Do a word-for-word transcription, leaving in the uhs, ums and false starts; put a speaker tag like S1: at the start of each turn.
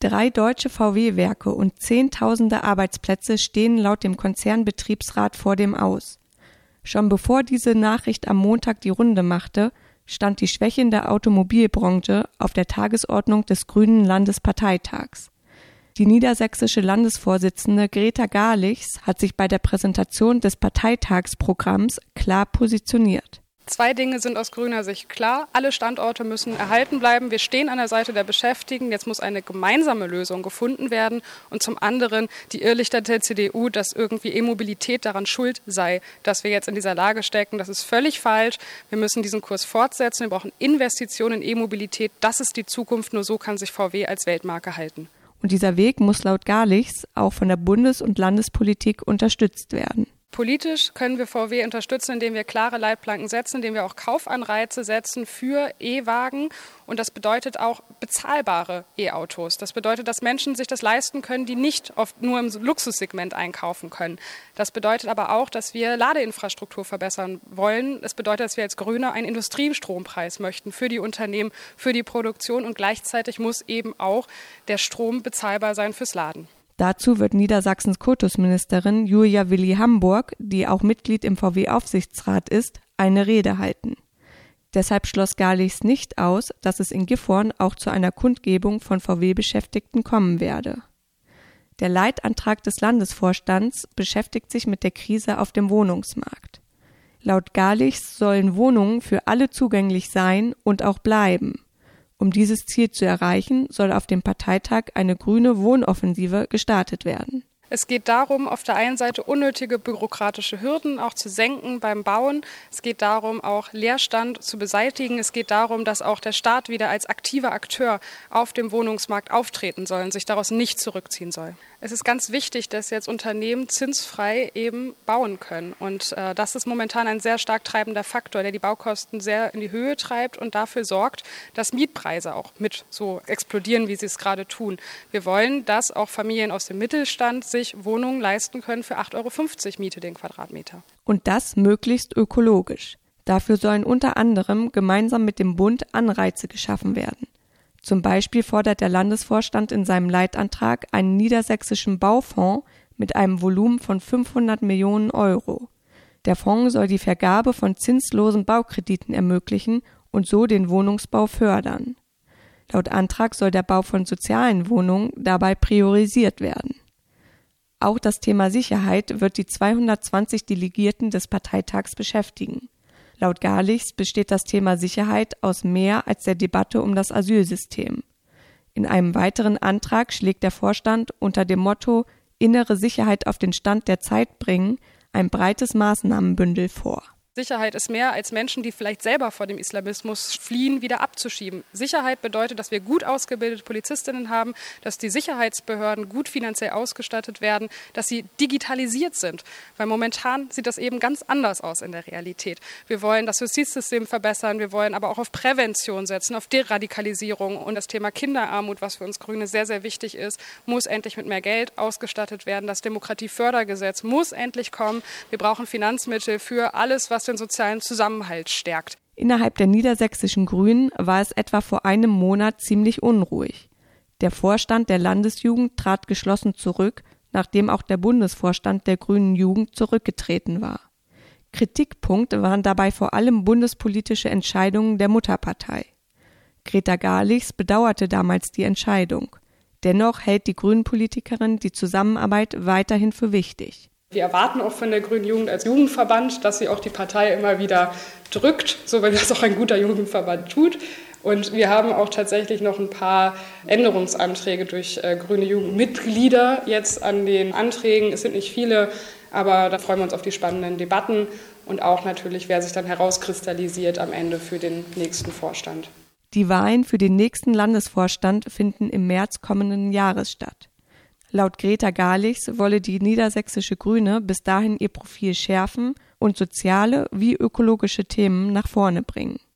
S1: Drei deutsche V W-Werke und Zehntausende Arbeitsplätze stehen laut dem Konzernbetriebsrat vor dem Aus. Schon bevor diese Nachricht am Montag die Runde machte, stand die Schwäche in der Automobilbranche auf der Tagesordnung des Grünen Landesparteitags. Die niedersächsische Landesvorsitzende Greta Garlichs hat sich bei der Präsentation des Parteitagsprogramms klar positioniert.
S2: Zwei Dinge sind aus grüner Sicht klar. Alle Standorte müssen erhalten bleiben. Wir stehen an der Seite der Beschäftigten. Jetzt muss eine gemeinsame Lösung gefunden werden. Und zum anderen die Irrlichter der C D U, dass irgendwie E-Mobilität daran schuld sei, dass wir jetzt in dieser Lage stecken. Das ist völlig falsch. Wir müssen diesen Kurs fortsetzen. Wir brauchen Investitionen in E-Mobilität. Das ist die Zukunft. Nur so kann sich V W als Weltmarke halten.
S1: Und dieser Weg muss laut Garlichs auch von der Bundes- und Landespolitik unterstützt werden.
S2: Politisch können wir V W unterstützen, indem wir klare Leitplanken setzen, indem wir auch Kaufanreize setzen für E-Wagen. Und das bedeutet auch bezahlbare E-Autos. Das bedeutet, dass Menschen sich das leisten können, die nicht oft nur im Luxussegment einkaufen können. Das bedeutet aber auch, dass wir Ladeinfrastruktur verbessern wollen. Es bedeutet, dass wir als Grüne einen Industriestrompreis möchten für die Unternehmen, für die Produktion. Und gleichzeitig muss eben auch der Strom bezahlbar sein fürs Laden.
S1: Dazu wird Niedersachsens Kultusministerin Julia Willi-Hamburg, die auch Mitglied im V W-Aufsichtsrat ist, eine Rede halten. Deshalb schloss Garlichs nicht aus, dass es in Gifhorn auch zu einer Kundgebung von V W-Beschäftigten kommen werde. Der Leitantrag des Landesvorstands beschäftigt sich mit der Krise auf dem Wohnungsmarkt. Laut Garlichs sollen Wohnungen für alle zugänglich sein und auch bleiben. Um dieses Ziel zu erreichen, soll auf dem Parteitag eine grüne Wohnoffensive gestartet werden.
S2: Es geht darum, auf der einen Seite unnötige bürokratische Hürden auch zu senken beim Bauen. Es geht darum, auch Leerstand zu beseitigen. Es geht darum, dass auch der Staat wieder als aktiver Akteur auf dem Wohnungsmarkt auftreten soll und sich daraus nicht zurückziehen soll. Es ist ganz wichtig, dass jetzt Unternehmen zinsfrei eben bauen können. Und äh, das ist momentan ein sehr stark treibender Faktor, der die Baukosten sehr in die Höhe treibt und dafür sorgt, dass Mietpreise auch mit so explodieren, wie sie es gerade tun. Wir wollen, dass auch Familien aus dem Mittelstand sich Wohnungen leisten können für acht Euro fünfzig Miete den Quadratmeter.
S1: Und das möglichst ökologisch. Dafür sollen unter anderem gemeinsam mit dem Bund Anreize geschaffen werden. Zum Beispiel fordert der Landesvorstand in seinem Leitantrag einen niedersächsischen Baufonds mit einem Volumen von fünfhundert Millionen Euro. Der Fonds soll die Vergabe von zinslosen Baukrediten ermöglichen und so den Wohnungsbau fördern. Laut Antrag soll der Bau von sozialen Wohnungen dabei priorisiert werden. Auch das Thema Sicherheit wird die zweihundertzwanzig Delegierten des Parteitags beschäftigen. Laut Garlichs besteht das Thema Sicherheit aus mehr als der Debatte um das Asylsystem. In einem weiteren Antrag schlägt der Vorstand unter dem Motto »Innere Sicherheit auf den Stand der Zeit bringen« ein breites Maßnahmenbündel vor.
S2: Sicherheit ist mehr als Menschen, die vielleicht selber vor dem Islamismus fliehen, wieder abzuschieben. Sicherheit bedeutet, dass wir gut ausgebildete Polizistinnen haben, dass die Sicherheitsbehörden gut finanziell ausgestattet werden, dass sie digitalisiert sind. Weil momentan sieht das eben ganz anders aus in der Realität. Wir wollen das Justizsystem verbessern, wir wollen aber auch auf Prävention setzen, auf Deradikalisierung. Und das Thema Kinderarmut, was für uns Grüne sehr, sehr wichtig ist, muss endlich mit mehr Geld ausgestattet werden. Das Demokratiefördergesetz muss endlich kommen. Wir brauchen Finanzmittel für alles, was den sozialen Zusammenhalt stärkt.
S1: Innerhalb der niedersächsischen Grünen war es etwa vor einem Monat ziemlich unruhig. Der Vorstand der Landesjugend trat geschlossen zurück, nachdem auch der Bundesvorstand der Grünen Jugend zurückgetreten war. Kritikpunkt waren dabei vor allem bundespolitische Entscheidungen der Mutterpartei. Greta Garlichs bedauerte damals die Entscheidung. Dennoch hält die Grünen-Politikerin die Zusammenarbeit weiterhin für wichtig.
S2: Wir erwarten auch von der Grünen Jugend als Jugendverband, dass sie auch die Partei immer wieder drückt, so wie das auch ein guter Jugendverband tut. Und wir haben auch tatsächlich noch ein paar Änderungsanträge durch äh, grüne Jugendmitglieder jetzt an den Anträgen. Es sind nicht viele, aber da freuen wir uns auf die spannenden Debatten und auch natürlich, wer sich dann herauskristallisiert am Ende für den nächsten Vorstand.
S1: Die Wahlen für den nächsten Landesvorstand finden im März kommenden Jahres statt. Laut Greta Garlichs wolle die niedersächsische Grüne bis dahin ihr Profil schärfen und soziale wie ökologische Themen nach vorne bringen.